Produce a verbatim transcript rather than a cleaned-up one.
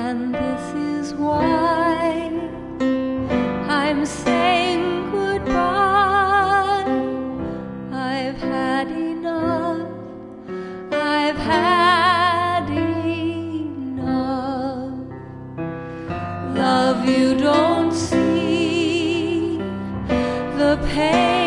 And this is why I'm saying goodbye. I've had enough. I've had enough. Love, you don't see the pain